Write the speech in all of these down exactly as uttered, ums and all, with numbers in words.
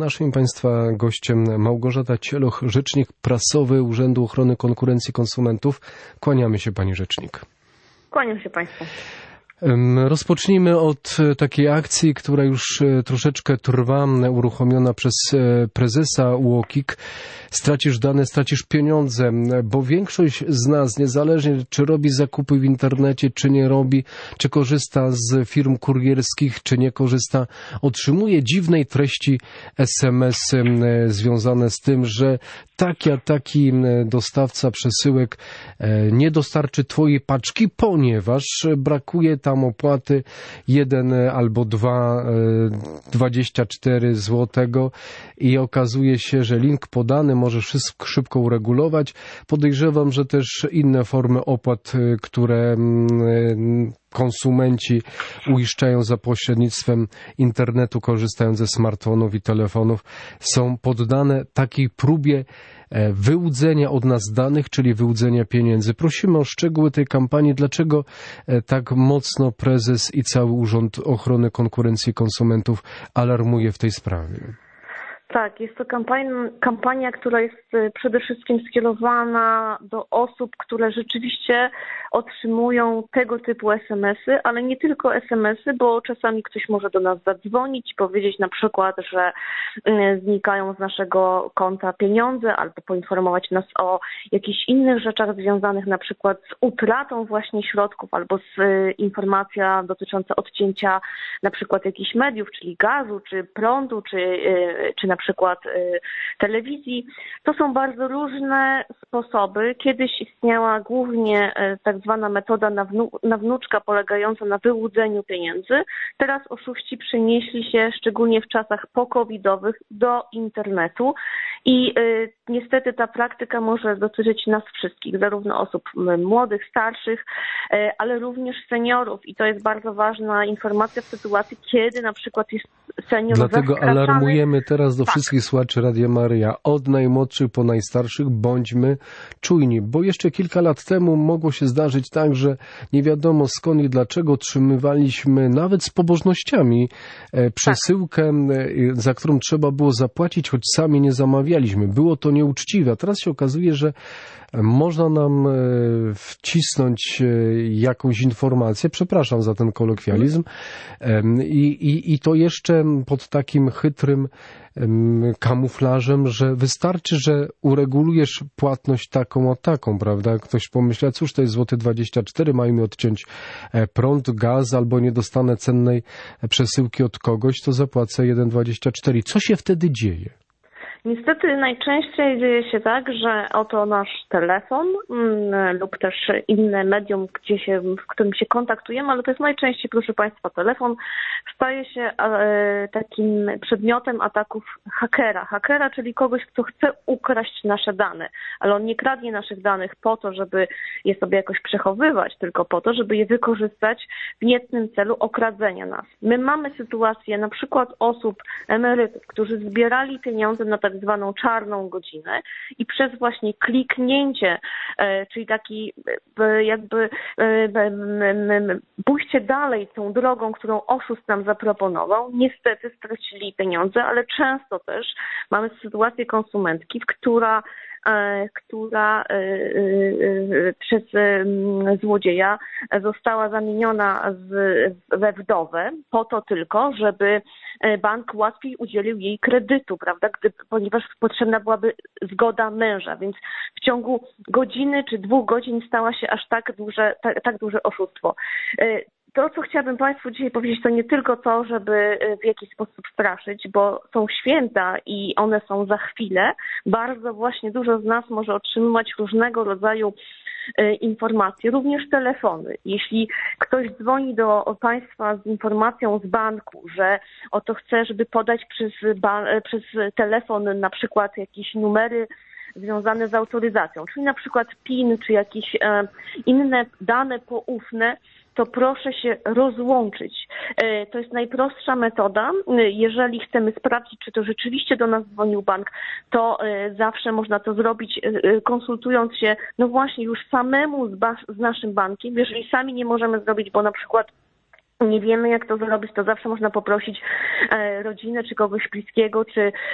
Naszym Państwa gościem Małgorzata Cieloch, rzecznik prasowy Urzędu Ochrony Konkurencji i Konsumentów. Kłaniamy się, pani rzecznik. Kłaniam się państwu. Rozpocznijmy od takiej akcji, która już troszeczkę trwa, uruchomiona przez prezesa U O K I K. Stracisz dane, stracisz pieniądze, bo większość z nas, niezależnie czy robi zakupy w internecie, czy nie robi, czy korzysta z firm kurierskich, czy nie korzysta, otrzymuje dziwnej treści es em esy związane z tym, że taki a taki dostawca przesyłek nie dostarczy twojej paczki, ponieważ brakuje tam opłaty jeden albo dwa, dwadzieścia cztery złotego i okazuje się, że link podany może wszystko szybko uregulować. Podejrzewam, że też inne formy opłat, które konsumenci uiszczają za pośrednictwem internetu, korzystając ze smartfonów i telefonów, są poddane takiej próbie wyłudzenia od nas danych, czyli wyłudzenia pieniędzy. Prosimy o szczegóły tej kampanii. Dlaczego tak mocno prezes i cały Urząd Ochrony Konkurencji i Konsumentów alarmuje w tej sprawie? Tak, jest to kampania, kampania, która jest przede wszystkim skierowana do osób, które rzeczywiście otrzymują tego typu es em esy, ale nie tylko es em esy, bo czasami ktoś może do nas zadzwonić i powiedzieć na przykład, że znikają z naszego konta pieniądze, albo poinformować nas o jakichś innych rzeczach związanych na przykład z utratą właśnie środków, albo z informacja dotycząca odcięcia na przykład jakichś mediów, czyli gazu, czy prądu, czy, czy na przykład telewizji. To są bardzo różne sposoby. Kiedyś istniała głównie tak zwana metoda na, wnu, na wnuczka polegająca na wyłudzeniu pieniędzy. Teraz oszuści przenieśli się, szczególnie w czasach pokowidowych, do internetu i y, niestety ta praktyka może dotyczyć nas wszystkich, zarówno osób młodych, starszych, y, ale również seniorów i to jest bardzo ważna informacja w sytuacji, kiedy na przykład jest senior Dlatego zaskracany. alarmujemy teraz do tak. wszystkich słuchaczy Radia Maryja, od najmłodszych po najstarszych, bądźmy czujni, bo jeszcze kilka lat temu mogło się zdarzyć tak, że nie wiadomo skąd i dlaczego otrzymywaliśmy nawet z pobożnościami przesyłkę, tak. za którą trzeba było zapłacić, choć sami nie zamawialiśmy. Było to nieuczciwe, a teraz się okazuje, że można nam wcisnąć jakąś informację, przepraszam za ten kolokwializm, i, i, i to jeszcze pod takim chytrym kamuflażem, że wystarczy, że uregulujesz płatność taką o taką, prawda? Ktoś pomyśla, cóż to jest złoty dwadzieścia cztery, mają mi odciąć prąd, gaz, albo nie dostanę cennej przesyłki od kogoś, to zapłacę jeden dwadzieścia cztery. Co się wtedy dzieje? Niestety najczęściej dzieje się tak, że oto nasz telefon mm, lub też inne medium, gdzie się, w którym się kontaktujemy, ale to jest najczęściej, proszę Państwa, telefon, staje się e, takim przedmiotem ataków hakera. Hakera, czyli kogoś, kto chce ukraść nasze dane, ale on nie kradnie naszych danych po to, żeby je sobie jakoś przechowywać, tylko po to, żeby je wykorzystać w niecnym celu okradzenia nas. My mamy sytuację na przykład osób, emerytów, którzy zbierali pieniądze na tak zwaną czarną godzinę i przez właśnie kliknięcie, czyli taki jakby pójście dalej tą drogą, którą oszust nam zaproponował, niestety stracili pieniądze, ale często też mamy sytuację konsumentki, która która przez złodzieja została zamieniona we wdowę po to tylko, żeby bank łatwiej udzielił jej kredytu, prawda, Gdy, ponieważ potrzebna byłaby zgoda męża, więc w ciągu godziny czy dwóch godzin stała się aż tak duże, tak, tak duże oszustwo. To, co chciałabym Państwu dzisiaj powiedzieć, to nie tylko to, żeby w jakiś sposób straszyć, bo są święta i one są za chwilę. Bardzo właśnie dużo z nas może otrzymywać różnego rodzaju informacje, również telefony. Jeśli ktoś dzwoni do Państwa z informacją z banku, że oto chce, żeby podać przez, przez telefon na przykład jakieś numery związane z autoryzacją, czyli na przykład PIN, czy jakieś inne dane poufne, to proszę się rozłączyć. To jest najprostsza metoda. Jeżeli chcemy sprawdzić, czy to rzeczywiście do nas dzwonił bank, to zawsze można to zrobić, konsultując się, no właśnie już samemu z, z naszym bankiem. Jeżeli sami nie możemy zrobić, bo na przykład nie wiemy, jak to zrobić, to zawsze można poprosić e, rodzinę, czy kogoś bliskiego, czy e,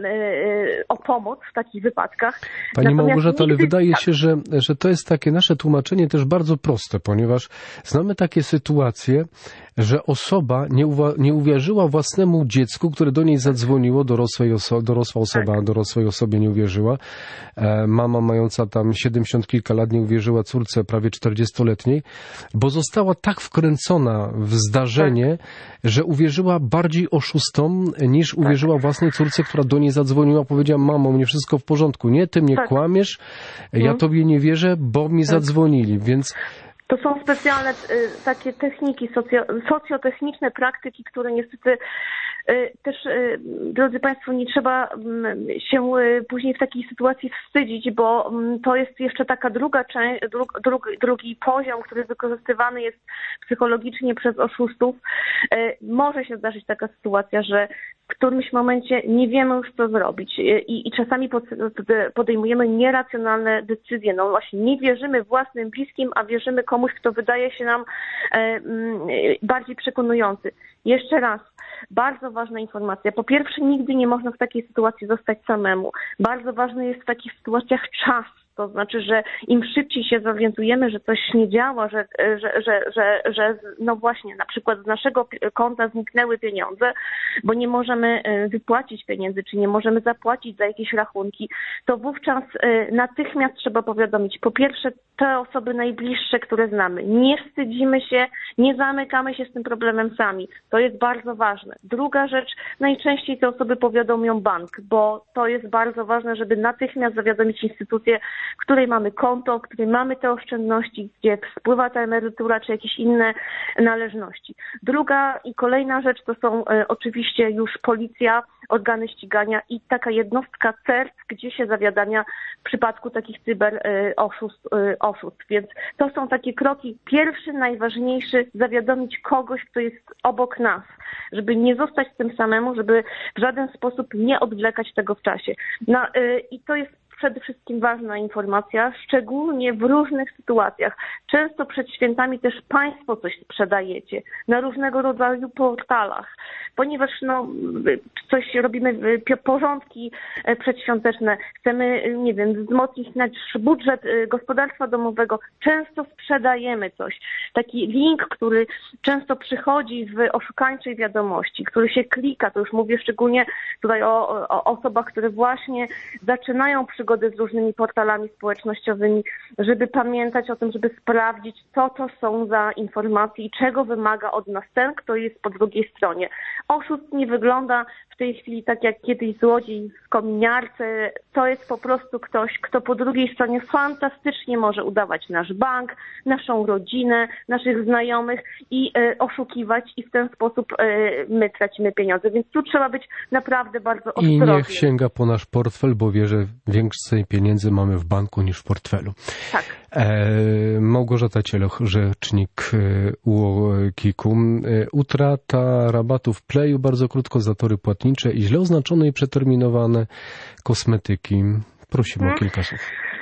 e, o pomoc w takich wypadkach. Pani Natomiast Małgorzato, ale nigdy... wydaje tak. się, że, że to jest takie nasze tłumaczenie też bardzo proste, ponieważ znamy takie sytuacje, że osoba nie, uwa- nie uwierzyła własnemu dziecku, które do niej zadzwoniło, dorosłej oso- dorosła osoba Tak. dorosłej osobie nie uwierzyła. E, mama mająca tam siedemdziesiąt kilka lat nie uwierzyła córce prawie czterdziestoletniej, bo została tak wkręcona w zdarzenie, tak. że uwierzyła bardziej oszustom niż tak. uwierzyła własnej córce, która do niej zadzwoniła, powiedziała: mamo, mnie wszystko w porządku, nie, ty mnie tak. kłamiesz, ja hmm. tobie nie wierzę, bo mi tak. zadzwonili, więc... To są specjalne y, takie techniki, socjo, socjotechniczne praktyki, które niestety y, też, y, drodzy Państwo, nie trzeba y, się y, później w takiej sytuacji wstydzić, bo y, to jest jeszcze taka druga część, dru, dru, drugi poziom, który wykorzystywany jest psychologicznie przez oszustów. Y, może się zdarzyć taka sytuacja, że w którymś momencie nie wiemy już, co zrobić i, i czasami pod, podejmujemy nieracjonalne decyzje. No właśnie, nie wierzymy własnym bliskim, a wierzymy komuś, kto wydaje się nam e, m, bardziej przekonujący. Jeszcze raz, bardzo ważna informacja. Po pierwsze, nigdy nie można w takiej sytuacji zostać samemu. Bardzo ważny jest w takich sytuacjach czas. To znaczy, że im szybciej się zorientujemy, że coś nie działa, że, że, że, że, że no właśnie, na przykład z naszego konta zniknęły pieniądze, bo nie możemy wypłacić pieniędzy, czy nie możemy zapłacić za jakieś rachunki, to wówczas natychmiast trzeba powiadomić, po pierwsze, te osoby najbliższe, które znamy. Nie wstydzimy się, nie zamykamy się z tym problemem sami. To jest bardzo ważne. Druga rzecz, najczęściej te osoby powiadomią bank, bo to jest bardzo ważne, żeby natychmiast zawiadomić instytucję, w której mamy konto, w której mamy te oszczędności, gdzie spływa ta emerytura, czy jakieś inne należności. Druga i kolejna rzecz to są e, oczywiście już policja, organy ścigania i taka jednostka C E R C, gdzie się zawiadamia w przypadku takich cyber e, oszustw, e, oszustw. Więc to są takie kroki. Pierwszy, najważniejszy, zawiadomić kogoś, kto jest obok nas, żeby nie zostać tym samemu, żeby w żaden sposób nie odwlekać tego w czasie. No, e, i to jest przede wszystkim ważna informacja, szczególnie w różnych sytuacjach. Często przed świętami też Państwo coś sprzedajecie na różnego rodzaju portalach, ponieważ no, coś robimy, porządki przedświąteczne, chcemy, nie wiem, wzmocnić nasz budżet gospodarstwa domowego. Często sprzedajemy coś. Taki link, który często przychodzi w oszukańczej wiadomości, który się klika, to już mówię szczególnie tutaj o, o osobach, które właśnie zaczynają przygotowując z różnymi portalami społecznościowymi, żeby pamiętać o tym, żeby sprawdzić, co to są za informacje i czego wymaga od nas ten, kto jest po drugiej stronie. Oszust nie wygląda w tej chwili tak jak kiedyś złodziej w kominiarce. To jest po prostu ktoś, kto po drugiej stronie fantastycznie może udawać nasz bank, naszą rodzinę, naszych znajomych i e, oszukiwać i w ten sposób e, my tracimy pieniądze. Więc tu trzeba być naprawdę bardzo ostrożnym. I niech sięga po nasz portfel, bo wie, że więcej pieniędzy mamy w banku niż w portfelu. Tak. E, Małgorzata Cieloch, rzecznik U O KiK-u. E, utrata rabatów Playu, bardzo krótko, zatory płatnicze i źle oznaczone i przeterminowane kosmetyki. Prosimy hmm. o kilka słów.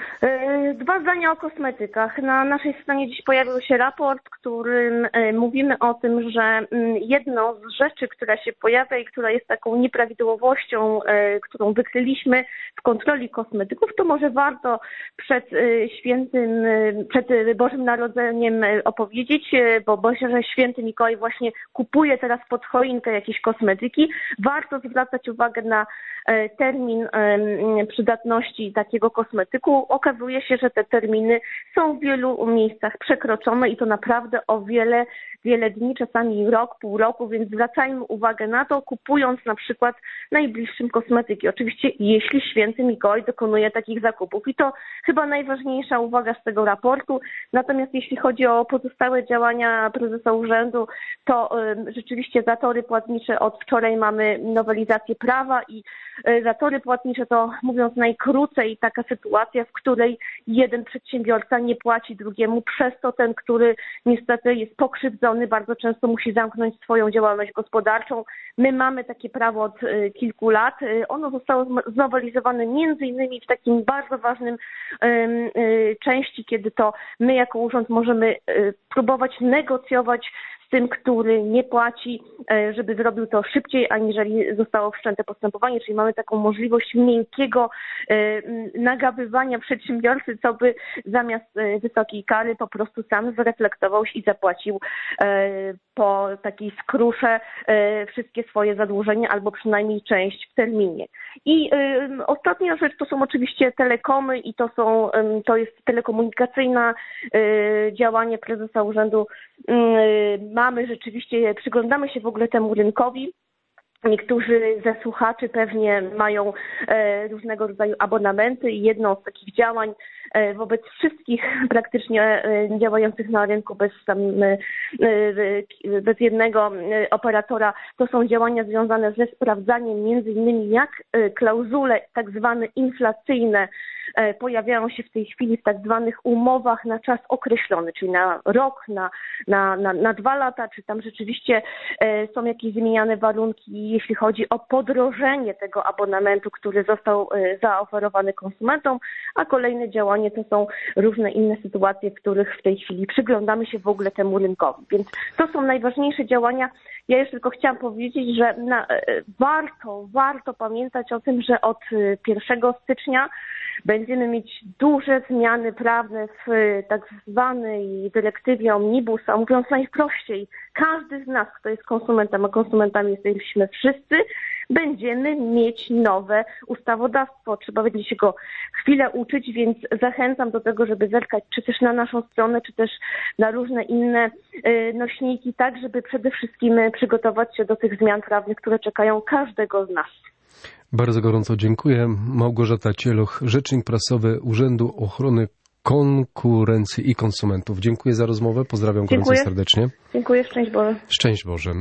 Dwa zdania o kosmetykach. Na naszej stronie dziś pojawił się raport, w którym mówimy o tym, że jedną z rzeczy, która się pojawia i która jest taką nieprawidłowością, którą wykryliśmy w kontroli kosmetyków, to może warto przed świętym, przed Bożym Narodzeniem opowiedzieć, bo myślę, że święty Mikołaj właśnie kupuje teraz pod choinkę jakieś kosmetyki. Warto zwracać uwagę na termin przydatności takiego kosmetyku. Okazuje się, że te terminy są w wielu miejscach przekroczone i to naprawdę o wiele, wiele dni, czasami rok, pół roku, więc zwracajmy uwagę na to, kupując na przykład najbliższym kosmetyki. Oczywiście jeśli święty Mikołaj dokonuje takich zakupów i to chyba najważniejsza uwaga z tego raportu. Natomiast jeśli chodzi o pozostałe działania prezesa urzędu, to y, rzeczywiście zatory płatnicze od wczoraj mamy nowelizację prawa i y, zatory płatnicze to, mówiąc najkrócej, taka sytuacja, w której jeden przedsiębiorca nie płaci drugiemu, przez to ten, który niestety jest pokrzywdzony, bardzo często musi zamknąć swoją działalność gospodarczą. My mamy takie prawo od y, kilku lat. Y, ono zostało znowelizowane między innymi w takim bardzo ważnym y, y, części, kiedy to my jako urząd możemy y, próbować negocjować z tym, który nie płaci, żeby zrobił to szybciej, aniżeli zostało wszczęte postępowanie, czyli mamy taką możliwość miękkiego nagabywania przedsiębiorcy, co by zamiast wysokiej kary po prostu sam zreflektował się i zapłacił po takiej skrusze wszystkie swoje zadłużenia albo przynajmniej część w terminie. I ostatnia rzecz to są oczywiście telekomy i to są, to jest telekomunikacyjna działanie prezesa urzędu. Mamy rzeczywiście, przyglądamy się w ogóle temu rynkowi. Niektórzy ze słuchaczy pewnie mają e, różnego rodzaju abonamenty i jedno z takich działań e, wobec wszystkich praktycznie e, działających na rynku bez, tam, e, bez jednego e, operatora to są działania związane ze sprawdzaniem między innymi jak e, klauzule tak zwane inflacyjne e, pojawiają się w tej chwili w tak zwanych umowach na czas określony, czyli na rok, na, na, na, na dwa lata, czy tam rzeczywiście e, są jakieś zmieniane warunki, jeśli chodzi o podrożenie tego abonamentu, który został zaoferowany konsumentom, a kolejne działanie to są różne inne sytuacje, w których w tej chwili przyglądamy się w ogóle temu rynkowi. Więc to są najważniejsze działania. Ja jeszcze tylko chciałam powiedzieć, że na, warto, warto pamiętać o tym, że od pierwszego stycznia będziemy mieć duże zmiany prawne w tak zwanej dyrektywie Omnibus, a mówiąc najprościej, każdy z nas, kto jest konsumentem, a konsumentami jesteśmy wszyscy, będziemy mieć nowe ustawodawstwo. Trzeba będzie się go chwilę uczyć, więc zachęcam do tego, żeby zerkać czy też na naszą stronę, czy też na różne inne nośniki, tak żeby przede wszystkim przygotować się do tych zmian prawnych, które czekają każdego z nas. Bardzo gorąco dziękuję. Małgorzata Cieloch, rzecznik prasowy Urzędu Ochrony Konkurencji i Konsumentów. Dziękuję za rozmowę. Pozdrawiam gorąco serdecznie. Dziękuję. Szczęść Boże. Szczęść Boże.